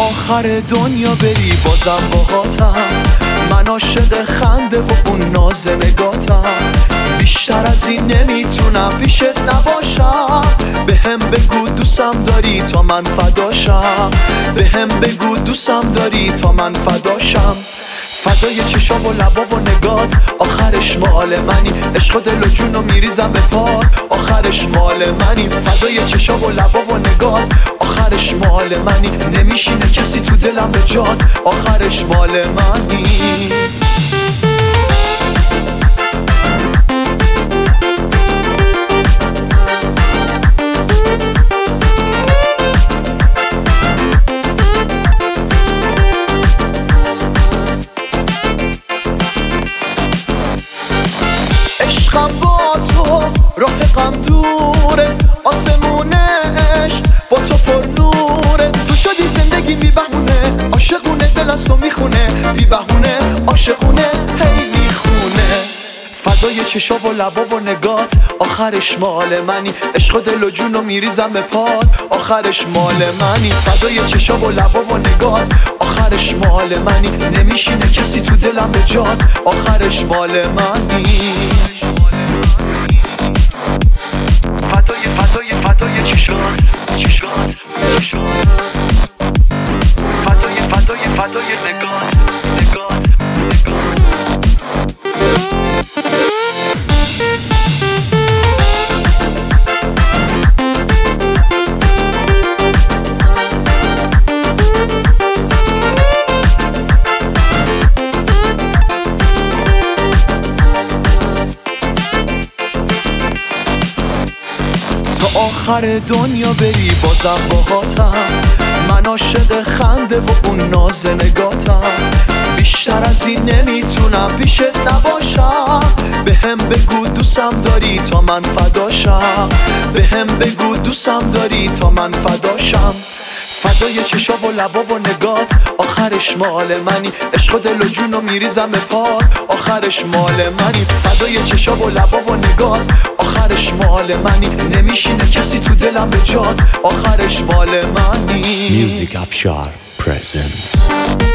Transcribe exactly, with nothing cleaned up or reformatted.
آخر دنیا بری بازم باهاتم، من عاشق خنده و اون ناز نگاتم، بیشتر از این نمیتونم پیشت نباشم. بهم بگو دوستم داری تا من فداشم، بهم بگو دوستم داری تا من فداشم. فدای چشام و لبا و نگات، آخرش مال منی، عشق و دل و جون و میریزم به پات، آخرش مال منی. فدای چشام و لبا و نگات، آخرش مال منی، نمیشینه کسی تو دلم به جات، آخرش مال منی. عشقم با تو راه غم دوره، آسمونش با تو پر نوره، تو شدی زندگی بی بهونه، عاشقونه دل از تو میخونه، بی بهونه عاشقونه هی میخونه. فدای چشا و لبا و نگات، آخرش مال منی، عشق و دل و جون و میریزم به پات، آخرش مال منی. فدای چشا و لبا و نگات، آخرش مال منی، نمیشینه کسی تو دلم به جات، آخرش مال منی. فدای فدای فدای چشات چشات چشات، فدای فدای فدای نگات نگات نگات. آخر دنیا بری بازم باهاتم، من عاشق خنده و اون ناز نگاتم، بیشتر از این نمیتونم پیشت نباشم. بهم بگو دوستم داری تا من فداشم، بهم بگو دوستم داری تا من فداشم. فدای چشا و لبا و نگات، آخرش مال منی، عشق و دل و جون و میریزم به پات، آخرش مال منی. فدای چشا و لبا و نگات، آخرش مال منی، نمیشینه کسی تو دلم به جات، آخرش مال منی. Music Afshar presents